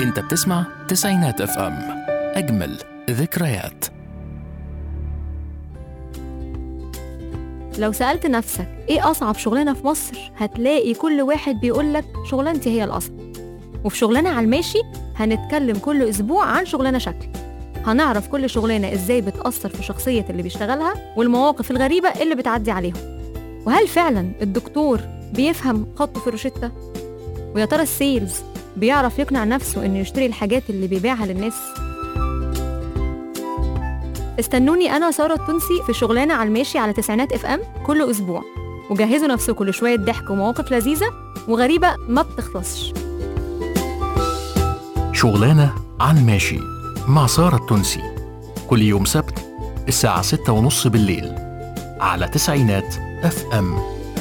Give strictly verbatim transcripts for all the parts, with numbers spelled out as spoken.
انت بتسمع تسعينات اف ام، اجمل ذكريات. لو سألت نفسك ايه أصعب شغلانة في مصر، هتلاقي كل واحد بيقولك شغلانتي هي الأصعب. وفي شغلانة على الماشي هنتكلم كل أسبوع عن شغلانة شكل، هنعرف كل شغلانة ازاي بتأثر في شخصية اللي بيشتغلها والمواقف الغريبة اللي بتعدي عليهم. وهل فعلا الدكتور بيفهم خطه في الروشتة؟ ويا ترى السيلز بيعرف يقنع نفسه انه يشتري الحاجات اللي بيبيعها للناس؟ استنوني أنا سارة التونسي في شغلانة على الماشي على تسعينات اف ام كل أسبوع، وجهزوا نفسكم لشوية ضحك ومواقف لذيذة وغريبة ما بتخلصش. شغلانة على الماشي مع سارة التونسي كل يوم سبت الساعة ستة ونص بالليل على تسعينات اف ام.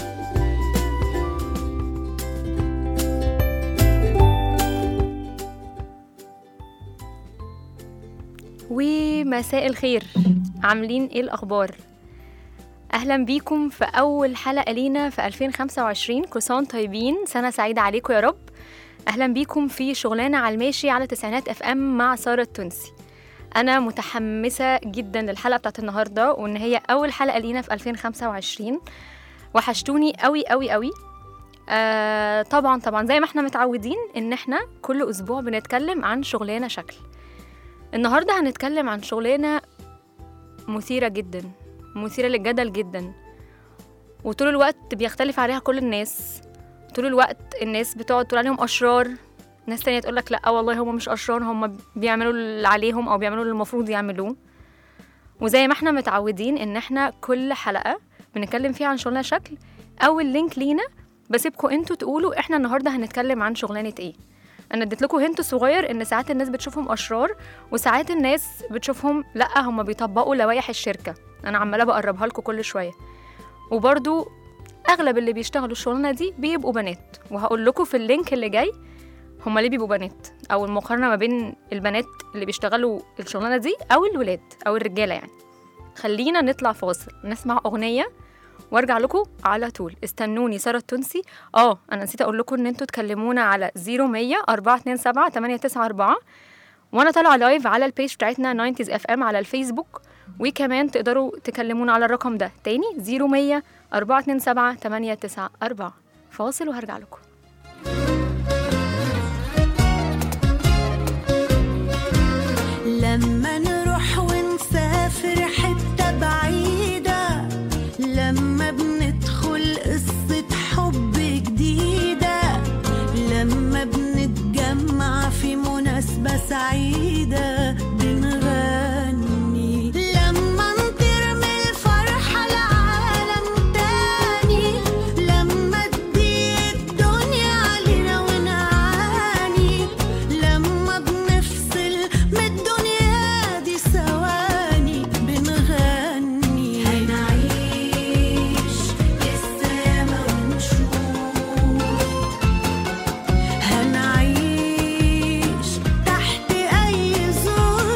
ومساء الخير، عاملين ايه الأخبار؟ أهلا بيكم في أول حلقة لينا في ألفين وخمسة وعشرين. كل سنة طيبين، سنة سعيدة عليكم يا رب. أهلا بيكم في شغلانة على الماشي على تسعينات اف ام مع سارة التونسي. أنا متحمسة جدا للحلقة بتاعت النهاردة، وإن هي أول حلقة لينا في ألفين وخمسة وعشرين. وحشتوني قوي قوي قوي. آه طبعا طبعا زي ما احنا متعودين إن احنا كل أسبوع بنتكلم عن شغلانة شكل. النهاردة هنتكلم عن شغلانة مثيرة جدا، مثيرة للجدل جدا، وطول الوقت بيختلف عليها كل الناس. طول الوقت الناس بتقعد تقول عليهم أشرار، ناس تانية تقولك لأ والله هم مش أشرار، هم بيعملوا اللي عليهم أو بيعملوا اللي المفروض يعملوه. وزي ما احنا متعودين إن احنا كل حلقة بنتكلم فيها عن شغلانة شكل، أول لينك لينا بسيبكم انتوا تقولوا احنا النهاردة هنتكلم عن شغلانة ايه. أنا اديت لكم هنت صغير إن ساعات الناس بتشوفهم أشرار، وساعات الناس بتشوفهم لأ هم بيطبقوا لوائح الشركة. أنا عمالة بقربها لكم كل شوية. وبرضو أغلب اللي بيشتغلوا الشغلانة دي بيبقوا بنات، وهقول لكم في اللينك اللي جاي هم ليه بيبقوا بنات، أو المقارنة ما بين البنات اللي بيشتغلوا الشغلانة دي أو الولاد أو الرجالة يعني. خلينا نطلع فاصل نسمع أغنية وارجع لكم على طول. استنوني سارة التونسي. اه انا نسيت اقول لكم ان انتوا تكلمونا على صفر مية أربعة اتنين سبعة تمانية تسعة أربعة، وانا طالعه لايف على البيج بتاعتنا ناينتيز اف ام على الفيسبوك. وكمان تقدروا تكلمونا على الرقم ده تاني صفر مية أربعة اتنين سبعة تمانية تسعة أربعة. فاصل وهرجع لكم. لما نروح ونسافر حتة بعيدة، لما بندخل قصة حب جديدة، لما بنتجمع في مناسبة سعيدة بنغني، لما نطير من الفرحة لعالم تاني، لما تضيق الدنيا علينا ونعاني، لما بنفصل من الدنيا دي ثواني بنغني. هنعيش السما ونشوف، هنعيش تحت أي ظروف،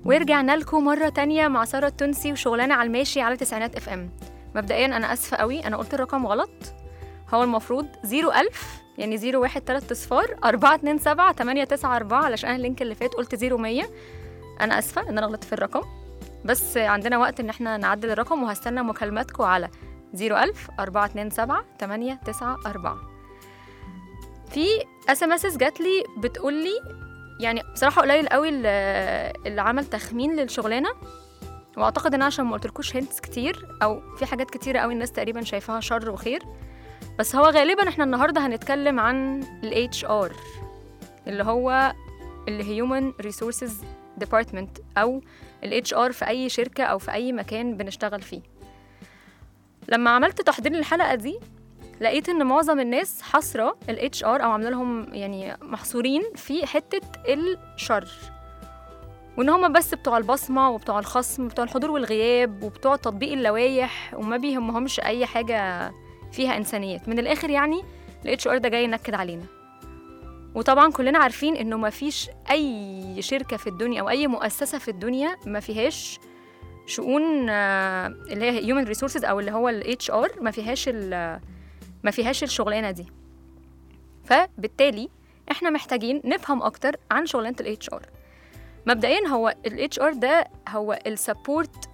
ورجعنا لكم مرة تانية مع سارة التونسي وشغلانة على الماشي على تسعينات اف ام. مبدئيا أنا أسفة قوي، أنا قلت الرقم غلط. هو المفروض زيرو ألف، يعني زيرو واحد تلات اصفار أربعة اتنين سبعة تمانية تسعة أربعة، علشان أنا اللينك اللي فات قلت زيرو مية. أنا أسفة إن أنا غلطت في الرقم، بس عندنا وقت إن احنا نعدل الرقم، وهستنى مكالماتكم على زيرو ألف أربعة اتنين سبعة تمانية تسعة أربعة. في اس ام اس جات لي بتقول لي، يعني بصراحه قليل قوي اللي عمل تخمين للشغلانه، واعتقد ان عشان ما قلتلكوش هنتس كتير او في حاجات كتيره قوي الناس تقريبا شايفاها شر وخير، بس هو غالبا احنا النهارده هنتكلم عن ال إتش آر اللي هو ال Human Resources Department او ال إتش آر في اي شركه او في اي مكان بنشتغل فيه. لما عملت تحضير للحلقه دي لقيت ان معظم الناس حصره ال إتش آر او عامله لهم يعني محصورين في حته الشر، وان هم بس بتوع البصمه وبتوع الخصم بتوع الحضور والغياب وبتوع تطبيق اللوائح، وما بيهمهمش اي حاجه فيها انسانيات. من الاخر يعني ال إتش آر ده جاي ينكد علينا. وطبعا كلنا عارفين انه ما فيش اي شركه في الدنيا او اي مؤسسه في الدنيا ما فيهاش شؤون اللي هي Human Resources او اللي هو ال إتش آر، ما فيهاش ما فيهاش الشغلانه دي. فبالتالي احنا محتاجين نفهم اكتر عن شغلانه ال إتش آر. مبدئيا هو ال إتش آر ده هو السبورت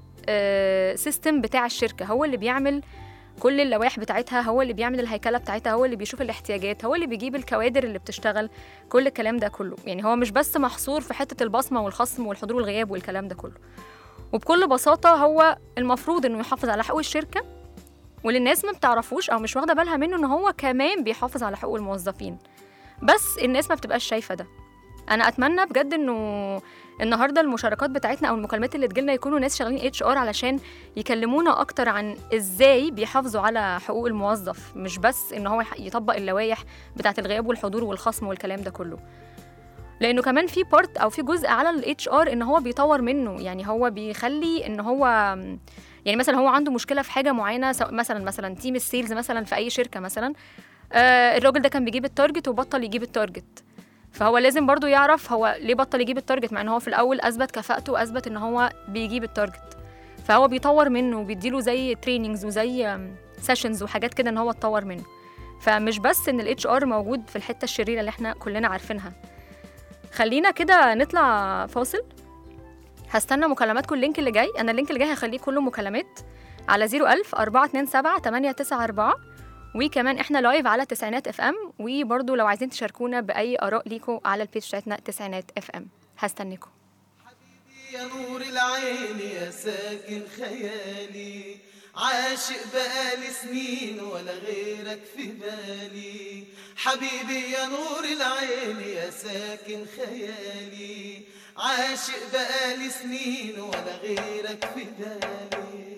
سيستم بتاع الشركه، هو اللي بيعمل كل اللوائح بتاعتها، هو اللي بيعمل الهيكله بتاعتها، هو اللي بيشوف الاحتياجات، هو اللي بيجيب الكوادر اللي بتشتغل، كل الكلام ده كله. يعني هو مش بس محصور في حته البصمه والخصم والحضور والغياب والكلام ده كله. وبكل بساطه هو المفروض انه يحافظ على حقوق الشركه، واللي الناس ما بتعرفوش او مش واخده بالها منه ان هو كمان بيحافظ على حقوق الموظفين، بس الناس ما بتبقاش شايفه ده. انا اتمنى بجد انه النهارده المشاركات بتاعتنا او المكالمات اللي تجيلنا يكونوا ناس شغالين إتش آر علشان يكلمونا اكتر عن ازاي بيحافظوا على حقوق الموظف، مش بس ان هو يطبق اللوائح بتاعه الغياب والحضور والخصم والكلام ده كله. لانه كمان في بارت او في جزء على ال إتش آر ان هو بيطور منه، يعني هو بيخلي ان هو يعني مثلا هو عنده مشكله في حاجه معينه، مثلا مثلا تيم السيلز مثلا في اي شركه مثلا، آه الراجل ده كان بيجيب التارجت وبطل يجيب التارجت، فهو لازم برضو يعرف هو ليه بطل يجيب التارجت، مع ان هو في الاول اثبت كفاءته واثبت ان هو بيجيب التارجت. فهو بيطور منه وبيديله زي تريننجز وزي سيشنز وحاجات كده ان هو يتطور منه. فمش بس ان الاتش ار موجود في الحته الشريره اللي احنا كلنا عارفينها. خلينا كده نطلع فاصل، هستنى مكالماتكم. اللينك اللي جاي انا اللينك اللي جاي هخليه كله مكالمات على زيرو ألف أربعة اتنين سبعة تمانية تسعة أربعة، وكمان احنا لايف على تسعينات اف ام، وبرضو لو عايزين تشاركونا باي اراء ليكم على البيج بتاعتنا تسعينات اف ام. هستنيكم. حبيبي يا نور العين يا ساكن خيالي، عاشق بقالي سنين ولا غيرك في بالي. حبيبي يا نور العين يا ساكن خيالي، عاشق بقالي سنين ولا غيرك في بالي.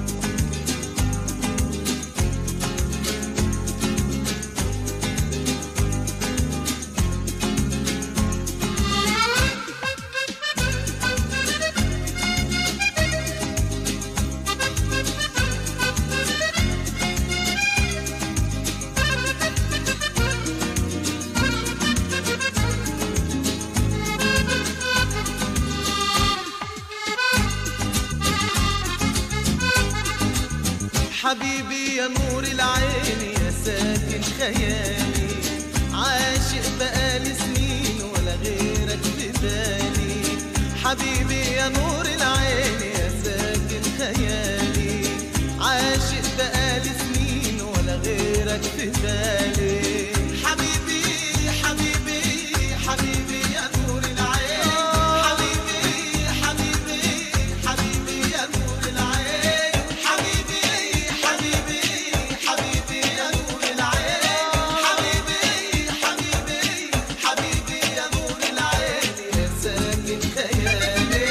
حبيبي يا نور العين يا ساكن خيالي، عاشق بقالي سنين ولا غيرك في بالي. حبيبي يا نور العين يا ساكن خيالي، عاشق بقالي سنين ولا غيرك في بالي. حبيبي حبيبي حبيبي يا نور العين، حبيبي حبيبي حبيبي يا نور العين، حبيبي حبيبي حبيبي يا نور العين، حبيبي حبيبي حبيبي يا نور العين يا ساكن خيالي.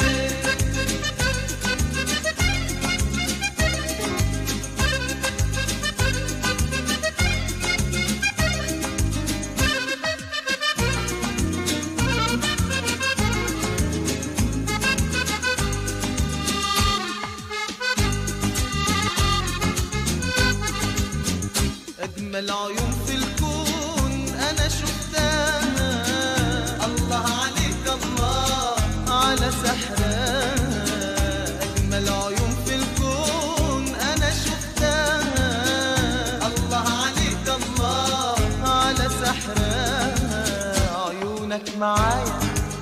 أجمل عيون في الكون أنا شفتها، الله عليك الله على على سحرها أجمل عيون في الكون أنا شفتها. الله عليك الله على سحرها عيونك معايا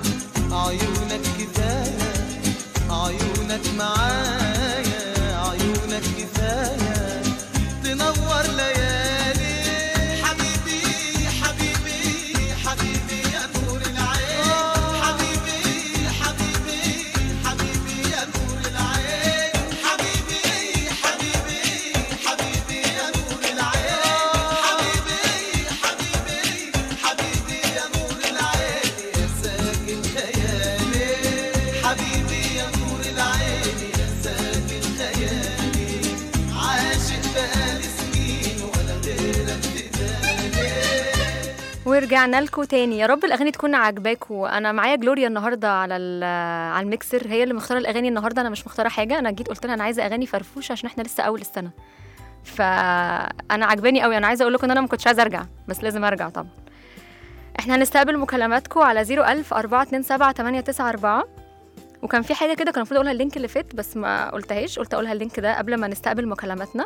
عيونك كفاية عيونك معايا عيونك كفاية تنور ليالي. حبيبي حبيبي حبيبي يا نور العين حبيبي حبيبي حبيبي يا نور العين حبيبي حبيبي حبيبي يا نور العين حبيبي حبيبي حبيبي يا نور العين يا ساكن خيالي حبيبي يا نور العين يا ساكن خيالي عاشق بقالي سنين ولا غيرك تقبالي. ورجعنا لكم تاني. يا رب الاغاني تكون عاجباكم. انا معايا جلوريا النهارده على على الميكسر، هي اللي مختاره الاغاني النهارده، انا مش مختاره حاجه. انا جيت قلت لها انا عايزه اغاني فرفوشه عشان احنا لسه اول السنه، فانا عجباني قوي. انا عايزه اقول لكم ان انا ما كنتش عايزه ارجع بس لازم ارجع طبعا. احنا هنستقبل مكالماتكم على صفر ألف أربعة اتنين سبعة تمانية تسعة أربعة. وكان في حاجه كده كان المفروض اقولها اللينك اللي فات بس ما قلتهاش، قلت اقولها اللينك ده قبل ما نستقبل مكالماتنا.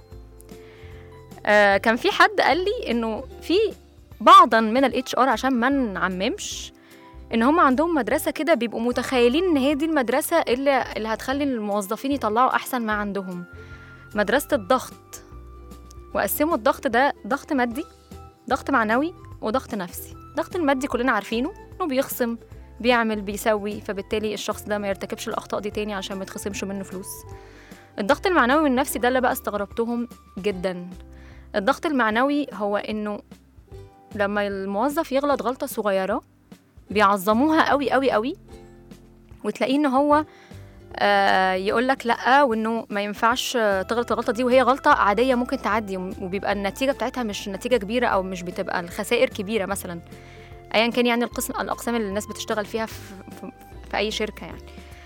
آه كان في حد قال لي انه في بعضا من الاتش ار، عشان ما نعممش، ان هم عندهم مدرسه كده بيبقوا متخيلين ان هي دي المدرسه اللي اللي هتخلي الموظفين يطلعوا احسن ما عندهم، مدرسه الضغط. وقسموا الضغط ده ضغط مادي، ضغط معنوي، وضغط نفسي. الضغط المادي كلنا عارفينه انه بيخصم، بيعمل، بيسوي، فبالتالي الشخص ده ما يرتكبش الاخطاء دي تاني عشان ما يتخصمش منه فلوس. الضغط المعنوي والنفسي ده اللي بقى استغربتهم جدا. الضغط المعنوي هو انه لما الموظف يغلط غلطة صغيرة بيعظموها قوي قوي قوي، وتلاقيه ان هو آه يقول لك لا، وانه ما ينفعش تغلط الغلطة دي، وهي غلطة عادية ممكن تعدي، وبيبقى النتيجة بتاعتها مش نتيجة كبيرة او مش بتبقى الخسائر كبيرة مثلا، ايا كان يعني القسم الاقسام اللي الناس بتشتغل فيها في, في, في اي شركة يعني.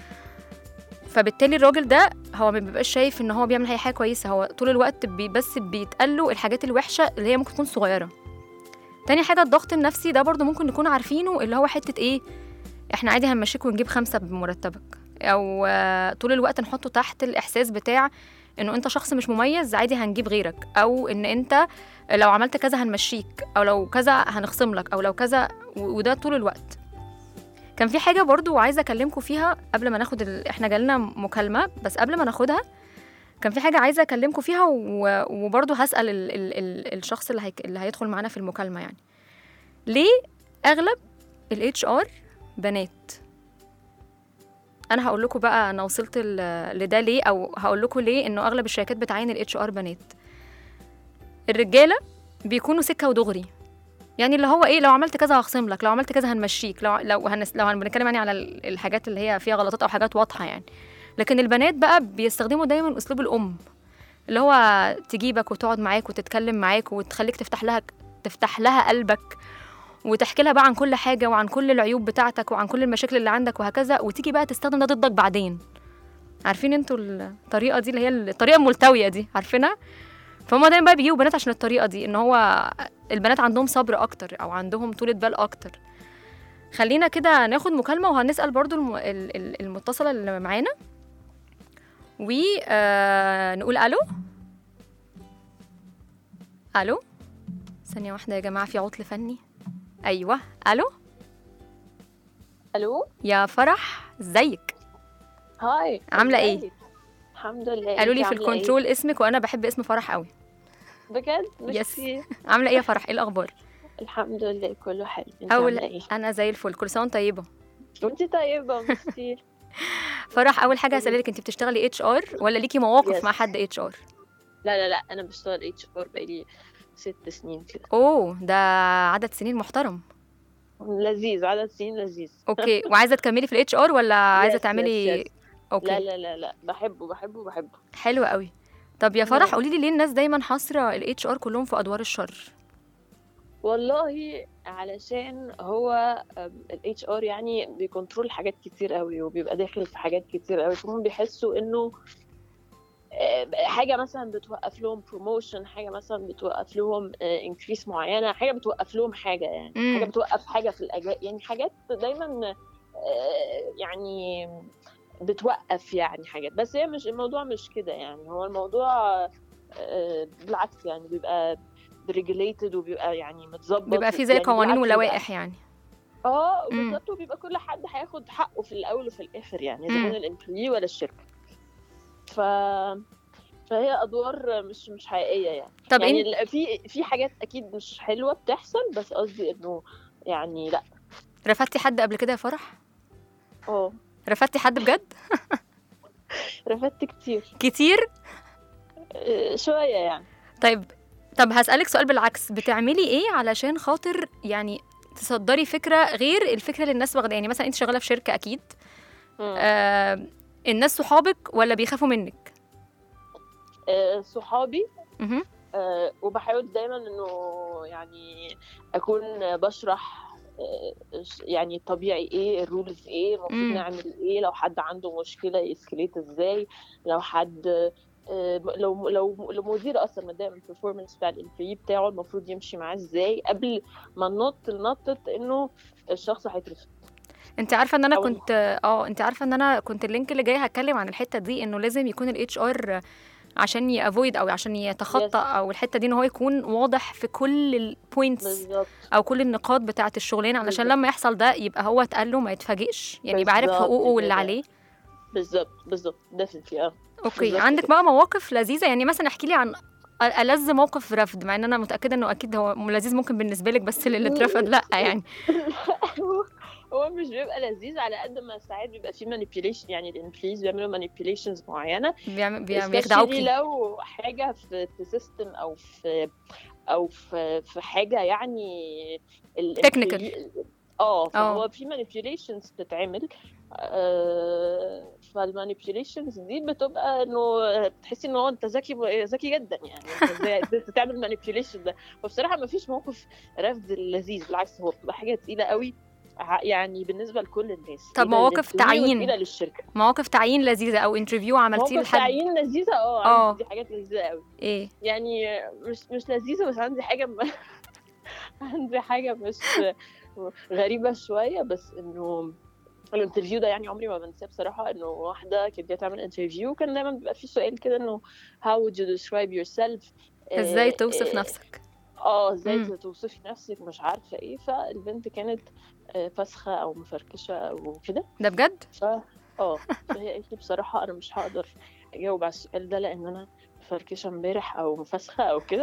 فبالتالي الراجل ده هو ما بيبقاش شايف ان هو بيعمل اي حاجة كويسة، هو طول الوقت بي بس بيتقاله الحاجات الوحشة اللي هي ممكن تكون صغيرة. تاني حاجة الضغط النفسي ده برضو ممكن نكون عارفينه، اللي هو حتة ايه، احنا عادي هنمشيك ونجيب خمسة بمرتبك، او طول الوقت نحطه تحت الاحساس بتاع انه انت شخص مش مميز، عادي هنجيب غيرك، او ان انت لو عملت كذا هنمشيك، او لو كذا هنخصم لك، او لو كذا، وده طول الوقت. كان في حاجة برضو عايزة اكلمكم فيها قبل ما ناخد ال... احنا جالنا مكالمة، بس قبل ما ناخدها كان في حاجة عايزة أكلمكم فيها، و... وبرضو هسأل ال... ال... ال... الشخص اللي, هي... اللي هيدخل معنا في المكالمة يعني، ليه أغلب ال إتش آر بنات؟ أنا هقول لكم بقى أنا وصلت ل... لده ليه، أو هقول لكم ليه إنه أغلب الشركات بتعين ال إتش آر بنات. الرجالة بيكونوا سكة ودغري، يعني اللي هو إيه، لو عملت كذا هخصم لك، لو عملت كذا هنمشيك، لو لو هنس... لو هنتكلم يعني على الحاجات اللي هي فيها غلطات أو حاجات واضحة يعني. لكن البنات بقى بيستخدموا دايما اسلوب الام، اللي هو تجيبك وتقعد معاك وتتكلم معاك وتخليك تفتح لها تفتح لها قلبك، وتحكي لها بقى عن كل حاجه وعن كل العيوب بتاعتك وعن كل المشاكل اللي عندك وهكذا، وتيجي بقى تستخدم ده ضدك بعدين. عارفين انتوا الطريقه دي اللي هي الطريقه الملتويه دي، عارفينها؟ فهم دايما بقى بيجيبوا بنات عشان الطريقه دي، ان هو البنات عندهم صبر اكتر او عندهم طولة بال اكتر. خلينا كده ناخد مكالمه وهنسال برضو المتصله اللي معانا، ونقول ألو. ألو، ثانية واحدة يا جماعة، في عطل فني. أيوة، ألو. ألو يا فرح، ازيك؟ هاي، عاملة ازيك؟ ايه؟ الحمد لله. قالوا لي انتي في عاملة الكنترول اسمك، وأنا بحب اسم فرح قوي. بجد؟ مش يس. كتير. عاملة ايه يا فرح؟ ايه الأخبار؟ الحمد لله كله حلو. انتي أول عاملة ايه؟ أنا زي الفل، كل سنة وأنت طيبة. وانتي طيبة مش كتير. فرح، أول حاجة هسألك، أنت بتشتغلي اتش ار ولا ليكي مواقف يس. مع حد اتش ار؟ لا لا لا، أنا بشتغل اتش ار بقالي ست سنين كده. أوه، ده عدد سنين محترم. لذيذ، عدد سنين لذيذ. أوكي، وعايزة تكملي في الاتش ار ولا عايزة يس، تعملي؟ يس، يس. أوكي. لا لا لا لا، بحبه بحبه بحبه. حلو قوي. طب يا فرح، قولي لي ليه الناس دايما حاصره الاتش ار كلهم في ادوار الشر؟ والله علشان هو الاتش ار يعني بيكنترول حاجات كتير قوي، وبيبقى داخل في حاجات كتير قوي، فهم بيحسوا انه حاجه مثلا بتوقف لهم بروموشن، حاجه مثلا بتوقف لهم انكريس معينه، حاجه بتوقف لهم حاجه يعني مم. حاجه بتوقف حاجه في الاجواء، يعني حاجات دايما آه، يعني بتوقف يعني حاجات. بس هي مش الموضوع مش كده يعني، هو الموضوع آه، بالعكس يعني بيبقى ريجوليتد وبيبقى يعني متظبط، بيبقى في زي يعني قوانين بالعكس بيبقى- ولوائح يعني. اه مم. بالظبط، وبيبقى كل حد هياخد حقه في الاول وفي الاخر يعني، اذا مم. كان الامبلوي ولا الشركه. ف فهي ادوار مش مش حقيقيه يعني. طب يعني إن... ال- في في حاجات اكيد مش حلوه بتحصل، بس قصدي انه يعني لا. رفضتي حد قبل كده يا فرح؟ اه رفضتي حد بجد؟ رفضت كتير كتير؟ آه، شويه يعني. طيب طب هسألك سؤال بالعكس، بتعملي ايه علشان خاطر يعني تصدري فكرة غير الفكرة اللي الناس واخدة؟ يعني مثلا انت شغالة في شركة اكيد، مم. آه الناس صحابك ولا بيخافوا منك؟ آه، صحابي. مهم. آه، وبحاول دايما انه يعني اكون بشرح آه، يعني طبيعي ايه الرولز، ايه المفروض مم. نعمل ايه لو حد عنده مشكله يسكليت ازاي، لو حد آه، لو لو لو مدير اصلا متضايق من البرفورمانس بتاع الامبلوي بتاعه المفروض يمشي معاه ازاي قبل ما ننط النطة انه الشخص هيترفض. انت عارفه ان انا أو كنت اه انت عارفه ان انا كنت اللينك اللي جاي هتكلم عن الحته دي، انه لازم يكون الاتش ار عشان يافويد او عشان يتخطى Yes. او الحته دي ان هو يكون واضح في كل البوينتس بالظبط او كل النقاط بتاعه الشغلانه، علشان بالظبط. لما يحصل ده يبقى هو اتقال له ما يتفاجئش، يعني يبقى عارف بالظبط حقوقه واللي كده. عليه. بالظبط بالظبط definitely اه اوكي، بالظبط عندك كده. بقى مواقف لذيذه؟ يعني مثلا احكي لي عن ألذ موقف رفض، مع ان انا متاكده انه اكيد هو لذيذ ممكن بالنسبه لك، بس اللي اترفض لا يعني. هو- هو مش بيبقى لذيذ على قد ما ساعات بيبقى فيه manipulation، يعني الامبليز بيعملوا manipulations معينة، بيعم- بيعم- especially بيخدعوكي. لو حاجة في في سيستم أو في أو في في حاجة يعني ال Technical. employee- اه اه. فهو في manipulations بتتعمل. آه فالمانيبيوليشنز دي بتبقى انه بتحسي ان هو انت ذكي ذكي جدا، يعني انت ازاي بتعمل مانيبيوليشن ده. فبصراحه ما فيش موقف رفض لذيذ، بالعكس هو بتبقى حاجه تقيله قوي يعني بالنسبه لكل الناس. طب مواقف تعيين، تقيله للشركه، مواقف تعيين لذيذه او انترفيو عملتيه مواقف لحد؟ تعيين لذيذه اه اه. عندي حاجات لذيذه قوي ايه يعني، مش مش لذيذه بس عندي حاجه م... عندي حاجه مش غريبه شويه، بس انه الانترفيو ده يعني عمري ما بنساه بصراحه. انه واحده كانت جايه تعمل انترفيو، كان دايما بيبقى في سؤال كده انه how would you describe yourself، ازاي توصف نفسك؟ اه ازاي مم. توصفي نفسك مش عارفه ايه. فالبنت كانت آه، فسخه او مفركشه او كده. ده بجد؟ ف اه فهي قالت لي بصراحه انا مش هقدر اجاوب على السؤال ده لان انا مفركشه امبارح او مفسخه او كده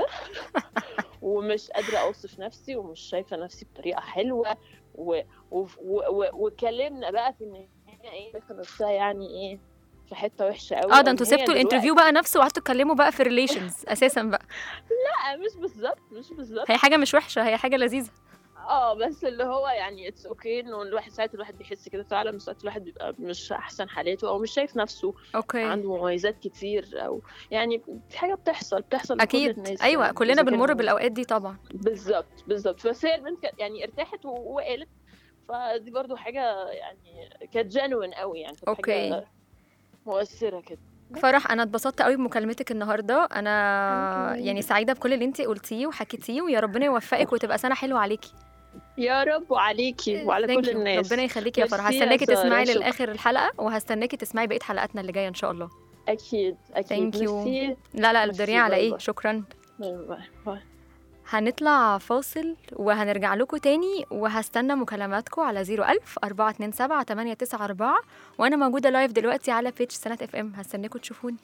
ومش قادره اوصف نفسي ومش شايفه نفسي بطريقه حلوه و... و... و... وكلمنا بقى في النهايه ايه نفسها يعني ايه في حته وحشه قوي. اه ده انتوا سبتوا الانترفيو بقى نفسه وقعدتوا تتكلموا بقى في ريليشنز اساسا بقى؟ لا مش بالظبط مش بالظبط هي حاجه مش وحشه، هي حاجه لذيذه. اه بس اللي هو يعني اتس اوكي انه الواحد ساعات الواحد بيحس كده فعلا، بس ساعات الواحد بيبقى مش احسن حالاته او مش شايف نفسه اوكي عنده مميزات كتير، او يعني دي حاجه بتحصل بتحصل لكل اكيد الناس. ايوه يعني كلنا إذا كان- بنمر بالاوقات دي طبعا. بالظبط بالظبط. بس هي البنت كانت يعني ارتاحت و- وقالت، فدي برضو حاجه يعني كانت جينوين قوي يعني، كانت اوكي. حاجه مؤثره كده. فرح انا اتبسطت قوي بمكالمتك النهارده، انا Thank you. يعني سعيده بكل اللي انت قلتيه وحكيتيه، ويا ربنا يوفقك وتبقى سنه حلوه عليكي. يا رب وعليكي وعلى Thank كل you. الناس. ربنا يخليكي يا فرح، ميرسي يا هستناكي سارة، تسمعي شكرا. للاخر الحلقه، وهستناكي تسمعي بقيه حلقاتنا اللي جايه ان شاء الله. اكيد اكيد. Thank you. ميرسي. لا لا ميرسي، الدنيا على باي ايه، باي. شكرا. باي باي. هنطلع فاصل وهنرجع لكم تاني، وهستنى مكالماتكم على زيرو ألف أربعة اتنين سبعة تمانية تسعة أربعة، وأنا موجودة لايف دلوقتي على بيج سنة اف ام، هستناكم تشوفوني.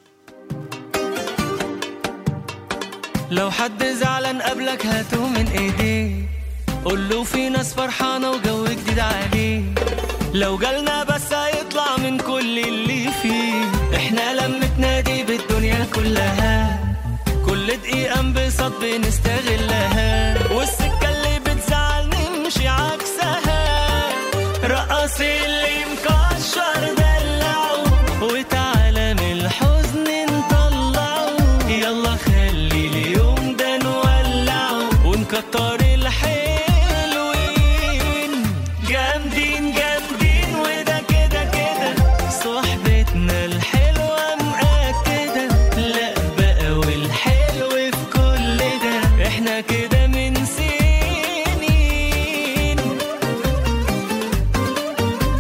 لو حد زعلان قبلك هاته من ايديه، قول له في ناس فرحانة وجو جديد عليه، لو جالنا بس هيطلع من كل اللي فيه، احنا لمتنا دي بالدنيا كلها، كل دقيقة انبساط بنستغلها، والسكة اللي بتزعل نمشي عكسها، رقص اللي مكشر دلعه، وتعالى من الحزن نطلعه، يلا خلي اليوم ده نولعه، ونكتر الحلوين، جامدين جامدين وده كده كده، صحبتنا الحلوة مأكدة، لا بقى والحلو في كل ده، احنا كده من سنين،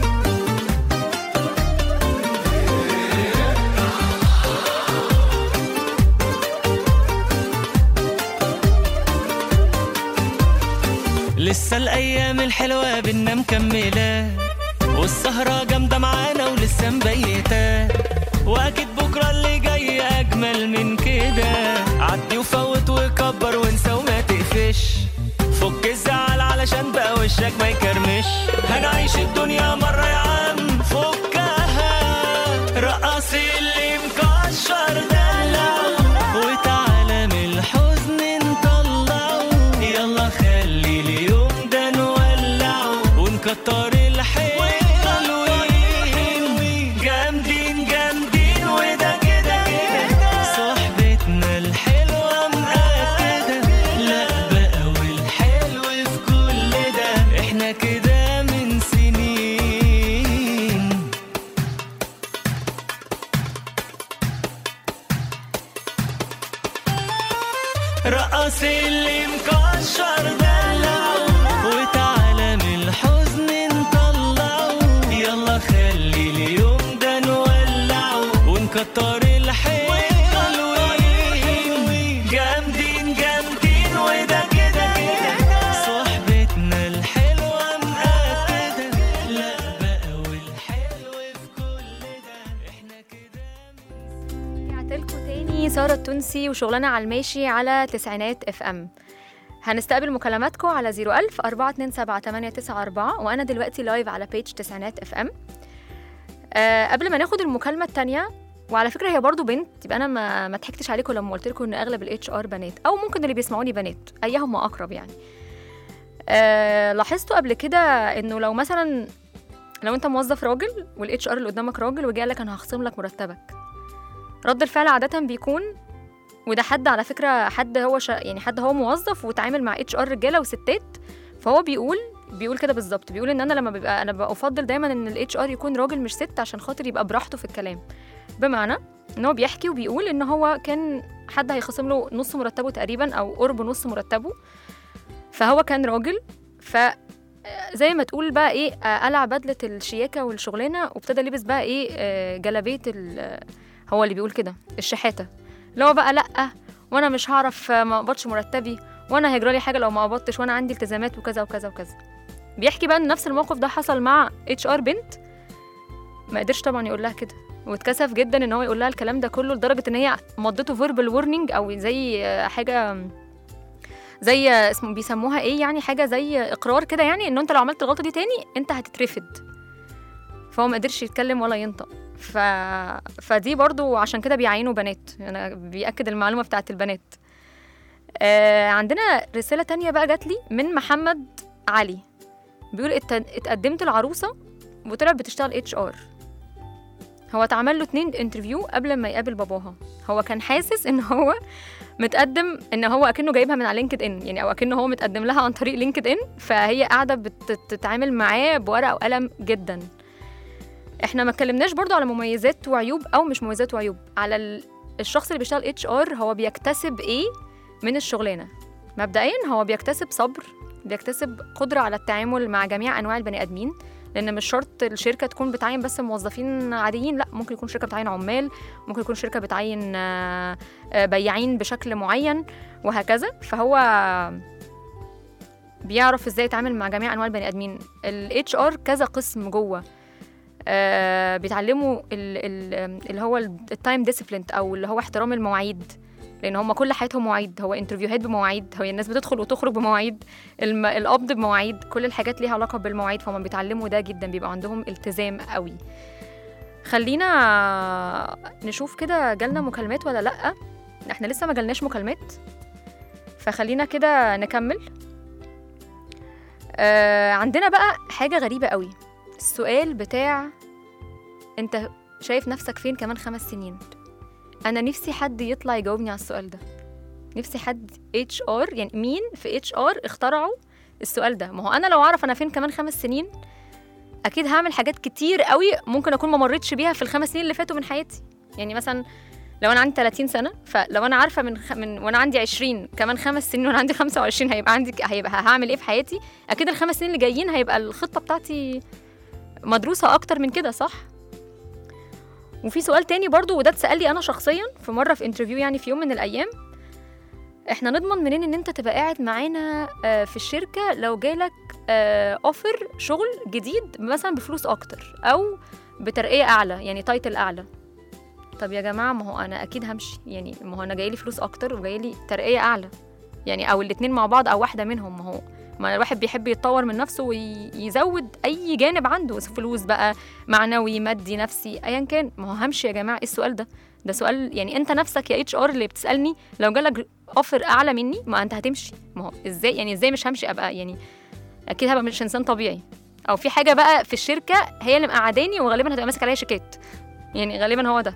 لسه الأيام الحلوة بينا مكملة، والسهرة جامدة معانا ولسه مبيتة، وأكيد بكرة اللي جاي أجمل من كده. عدي وفوت وكبر وانسى وما تقفش، فك الزعل علشان بقى وشك ما يكرمش. هنعيش الدنيا مرة يا عم فكها، رقص اللي مكشر دلع، وتعالى من الحزن نطلعه، يلا خلي اليوم ده نولعه، ونكتر الحلوين جامدين جامدين، وده كده كده صحبتنا الحلوة مأكدة. لا بقى والحلو في كل ده، احنا كده من سنين. رقص اللي مكشر دلع، وتعالى من الحزن نطلعه، يلا خلي اليوم ده نولعه، ونكتر الحلوين جامدين جامدين، وده كده كده صحبتنا الحلوة مأكدة. لا بقى والحلو في كل ده، احنا كده. رجعتلكوا تاني سارة التونسي وشغلنا على الماشي على تسعينات اف ام. هنستقبل مكالماتكم على صفر ألف أربعة اتنين سبعة تمانية تسعة أربعة، وانا دلوقتي لايف على بيج تسعينات اف ام. أه قبل ما ناخد المكالمة التانية، وعلى فكرة هي برضو بنت، يبقى انا ما, ما ضحكتش عليكم لما قلت لكم ان اغلب الاتش ار بنات، او ممكن اللي بيسمعوني بنات، ايهما اقرب يعني. أه لاحظتوا قبل كده انه لو مثلا لو انت موظف راجل والاتش ار اللي قدامك راجل وجاء لك انا هخصم لك مرتبك، رد الفعل عادة بيكون، وده حد على فكرة حد هو شا يعني حد هو موظف وتعامل مع اتش ار رجالة وستات، فهو بيقول بيقول كده بالظبط، بيقول ان انا لما بيبقى انا بفضل دايما ان الاتش ار يكون راجل مش ست، عشان خاطر يبقى براحته في الكلام. بمعنى ان هو بيحكي وبيقول ان هو كان حد هيخصم له نص مرتبه تقريبا او قرب نص مرتبه، فهو كان راجل، ف زي ما تقول بقى ايه، قلع بدلة الشياكة والشغلانة وابتدى لبس بقى ايه جلابية، هو اللي بيقول كده الشحاتة، اللي هو بقى لأ وانا مش هعرف ما اقبضش مرتبي، وانا هيجرالي حاجة لو ما قبضتش، وانا عندي التزامات وكذا وكذا وكذا. بيحكي بقى ان نفس الموقف ده حصل مع اتش ار بنت، ما قدرش طبعا يقول لها كده، واتكسف جدا ان هو يقول لها الكلام ده كله، لدرجة ان هي مضته فيربال وورنينج، او زي حاجة زي اسمه بيسموها ايه يعني، حاجة زي اقرار كده، يعني انه انت لو عملت الغلطة دي تاني انت هتترفد. فهو ما قدرش يتكلم ولا ينطق. ف... فدي برضو عشان كده بيعينوا بنات، انا بيأكد المعلومة بتاعت البنات. آه عندنا رسالة تانية بقى جات لي من محمد علي، بيقول ات... اتقدمت العروسة وطلعت بتشتغل اتش ار. هو اتعمل له اتنين انترفيو قبل ما يقابل باباها، هو كان حاسس ان هو متقدم، ان هو اكنه جايبها من على لينكد ان يعني، او اكنه هو متقدم لها عن طريق لينكد ان، فهي قاعدة بتتعامل معاه بورقة وقلم جدا. احنا ما اتكلمناش برضو على مميزات وعيوب، او مش مميزات وعيوب، على الشخص اللي بيشتغل اتش ار هو بيكتسب ايه من الشغلانه. مبدئيا هو بيكتسب صبر، بيكتسب قدره على التعامل مع جميع انواع البني ادمين، لان مش شرط الشركه تكون بتعين بس موظفين عاديين، لا ممكن يكون شركه بتعين عمال، ممكن يكون شركه بتعين بياعين بشكل معين وهكذا. فهو بيعرف ازاي يتعامل مع جميع انواع البني ادمين. الاتش ار كذا قسم جوه، آه بيتعلموا اللي هو التايم ديسيبلين، او اللي هو احترام المواعيد، لان هم كل حياتهم مواعيد، هو انترفيوهات بمواعيد، هو الناس بتدخل وتخرج بمواعيد، الم... القبض بمواعيد، كل الحاجات ليها علاقه بالمواعيد، فهم بيتعلموا ده جدا، بيبقى عندهم التزام قوي. خلينا نشوف كده جالنا مكالمات ولا لا. احنا لسه ما جالناش مكالمات، فخلينا كده نكمل. آه عندنا بقى حاجه غريبه قوي، السؤال بتاع انت شايف نفسك فين كمان خمس سنين. انا نفسي حد يطلع يجاوبني على السؤال ده، نفسي حد اتش ار، يعني مين في اتش ار اخترعوا السؤال ده؟ ما هو انا لو اعرف انا فين كمان خمس سنين اكيد هعمل حاجات كتير قوي ممكن اكون ما مريتش بيها في الخمس سنين اللي فاتوا من حياتي. يعني مثلا لو انا عندي ثلاثين سنه، فلو انا عارفه من, خ... من وانا عندي عشرين كمان خمس سنين وانا عندي خمسة وعشرين هيبقى عندي هيبقى هعمل ايه في حياتي، اكيد الخمس سنين اللي جايين هيبقى الخطه بتاعتي مدروسه اكتر من كده، صح؟ وفي سؤال تاني برضو، وده اتسأل لي انا شخصيا في مره في انترفيو، يعني في يوم من الايام، احنا نضمن منين ان انت تبقى قاعد معانا آه، في الشركه لو جالك اوفر شغل جديد مثلا بفلوس اكتر او بترقيه اعلى، يعني تايتل اعلى؟ طب يا جماعه ما هو انا اكيد همشي، يعني ما هو انا جايلي فلوس اكتر وجايلي ترقيه اعلى، يعني او الاتنين مع بعض او واحده منهم. ما هو ما الواحد بيحب يتطور من نفسه ويزود اي جانب عنده، فلوس بقى، معنوي، مادي، نفسي، ايا كان. ما هو همشي يا جماعه؟ ايه السؤال ده؟ ده سؤال يعني انت نفسك يا اتش ار اللي بتسالني لو جالك اوفر اعلى مني ما انت هتمشي. ما هو ازاي يعني؟ ازاي مش همشي؟ ابقى يعني اكيد هبقى مش انسان طبيعي، او في حاجه بقى في الشركه هي اللي مقعداني وغالبا هتبقى ماسك عليها شيكات، يعني غالبا هو ده.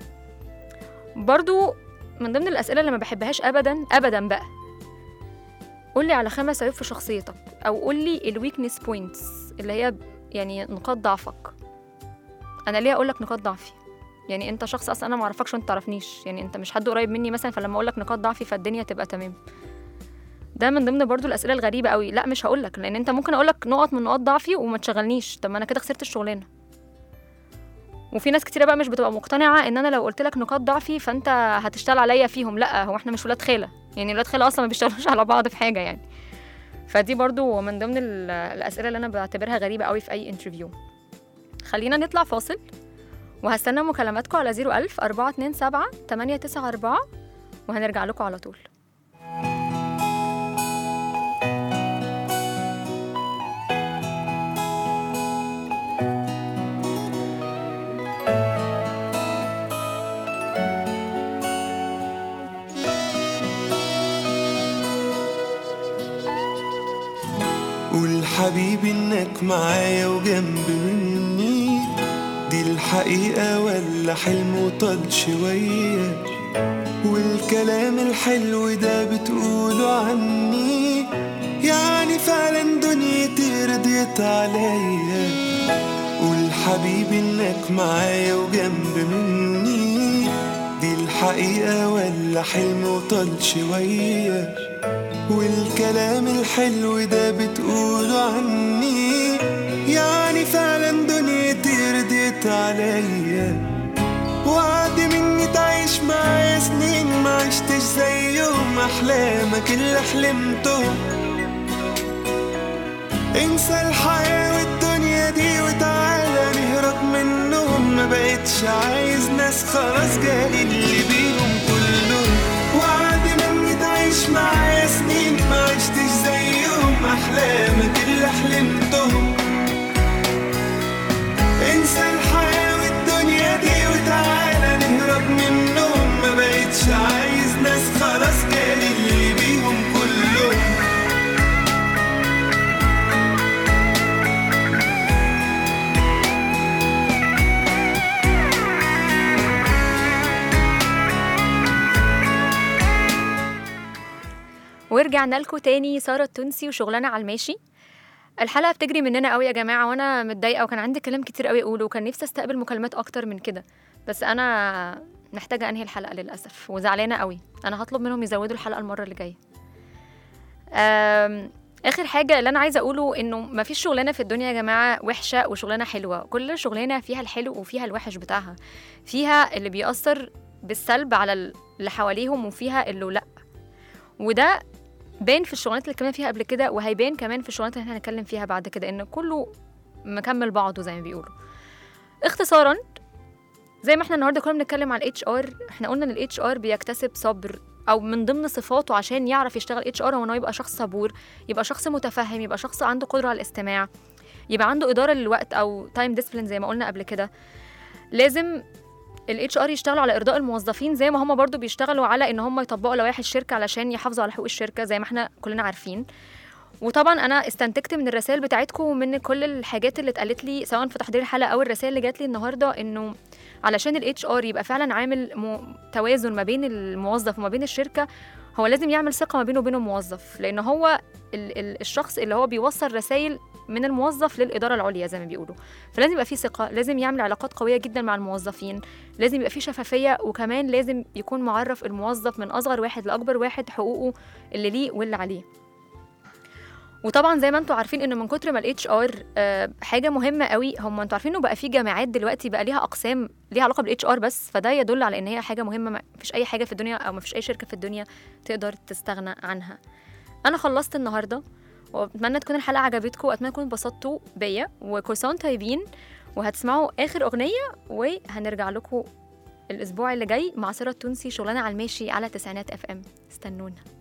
برضو من ضمن الاسئله اللي ما بحبهاش ابدا ابدا بقى، قولي على خمس عيوب في شخصيتك، او قولي الويكنس بوينتس اللي هي يعني نقاط ضعفك. انا ليه اقول لك نقاط ضعفي؟ يعني انت شخص اصلا انا ما اعرفكش وانت تعرفنيش، يعني انت مش حد قريب مني مثلا، فلما اقول لك نقاط ضعفي فالدنيا تبقى تمام. ده من ضمن برضو الاسئله الغريبه قوي. لا مش هقول لك، لان انت ممكن اقول لك نقط من نقاط ضعفي وما تشغلنيش، طب ما انا كده خسرت الشغلانه. وفي ناس كتيره بقى مش بتبقى مقتنعه ان انا لو قلت لك نقاط ضعفي فانت هتشتغل عليا فيهم. لا، هو احنا مش ولاد خاله، يعني ولاد خاله اصلا ما بيشتغلوش على بعض في حاجه يعني. فدي برضو من ضمن الاسئله اللي انا بعتبرها غريبه قوي في اي انترفيو. خلينا نطلع فاصل وهستنى مكالماتكم على زيرو ألف أربعة اتنين سبعة تمانية تسعة أربعة وهنرجع لكم على طول. قول حبيبي انك معايا وجنب مني، دي الحقيقة ولا حلم وطال شوية؟ والكلام الحلو ده بتقوله عني، يعني فعلا دنيتي رضيت عليا. قول حبيبي انك معايا وجنب مني، دي الحقيقة ولا حلم وطال شوية؟ والكلام الحلو ده بتقوله عني، يعني فعلا دنيتي رضيت عليا. وعد مني تعيش معايا سنين ما عشتش زيهم، احلامك اللي حلمتهم. انسى الحياة والدنيا دي وتعالى نهرب منهم، ما بقتش عايز ناس، خلاص جالي اللي بيهم كلهم. وعد مني تعيش معايا سنين ما عشتش زيهم، احلامك اللي حلمتهم. انسى الحياة والدنيا دي وتعالى نهرب منهم، ما بقتش عايز ناس، خلاص جالي اللي بيهم كلهم. ورجعنا لكم تاني، سارة التونسي وشغلانة على الماشي. الحلقة بتجري مننا قوي يا جماعة، وانا متضايقة وكان عندي كلام كتير قوي اقوله، وكان نفسي استقبل مكالمات اكتر من كده، بس انا محتاجة انهي الحلقة للأسف وزعلانة قوي. انا هطلب منهم يزودوا الحلقة المرة اللي جاية. اخر حاجة اللي انا عايزة اقوله انه مفيش شغلانة في الدنيا يا جماعة وحشة وشغلانة حلوة، كل شغلانة فيها الحلو وفيها الوحش بتاعها، فيها اللي بيأثر بالسلب على اللي حواليهم وفيها اللي لا. وده بان في الشغلانات اللي كمان فيها قبل كده، وهيبان كمان في الشغلانات اللي احنا هنتكلم فيها بعد كده، ان كله مكمل بعضه زي ما بيقولوا. اختصارا زي ما احنا النهارده كنا بنتكلم على الاتش ار، احنا قلنا ان الاتش ار بيكتسب صبر، او من ضمن صفاته عشان يعرف يشتغل اتش ار هو انه يبقى شخص صبور، يبقى شخص متفهم، يبقى شخص عنده قدره على الاستماع، يبقى عنده اداره للوقت او تايم ديسبلين زي ما قلنا قبل كده. لازم الاتش ار يشتغلوا على ارضاء الموظفين زي ما هم برضو بيشتغلوا على ان هم يطبقوا لوائح الشركه علشان يحافظوا على حقوق الشركه زي ما احنا كلنا عارفين. وطبعا انا استنتجت من الرسائل بتاعتكم ومن كل الحاجات اللي اتقالت لي سواء في تحضير الحلقه او الرسائل اللي جات لي النهارده، انه علشان الاتش ار يبقى فعلا عامل توازن ما بين الموظف وما بين الشركه، هو لازم يعمل ثقه ما بينه وبين الموظف، لان هو ال- ال- الشخص اللي هو بيوصل رسائل من الموظف للإدارة العليا زي ما بيقولوا. فلازم يبقى فيه ثقة، لازم يعمل علاقات قوية جدا مع الموظفين، لازم يبقى فيه شفافية، وكمان لازم يكون معرف الموظف من أصغر واحد لأكبر واحد حقوقه اللي ليه واللي عليه. وطبعا زي ما انتم عارفين انه من كتر ما الاتش ار حاجه مهمه قوي، هم انتم عارفين انه بقى في جامعات دلوقتي بقى ليها اقسام ليها علاقه بالاتش ار بس، فده يدل على ان هي حاجه مهمه، ما فيش اي حاجه في الدنيا او ما فيش اي شركه في الدنيا تقدر تستغنى عنها. انا خلصت النهارده واتمنى تكون الحلقه عجبتكم، واتمنى تكونوا اتبسطتوا بيا وكورسان طيبين، وهتسمعوا اخر اغنيه وهنرجع لكم الاسبوع اللي جاي مع سارة التونسي شغلانه على الماشي على تسعينات اف ام. استنونا.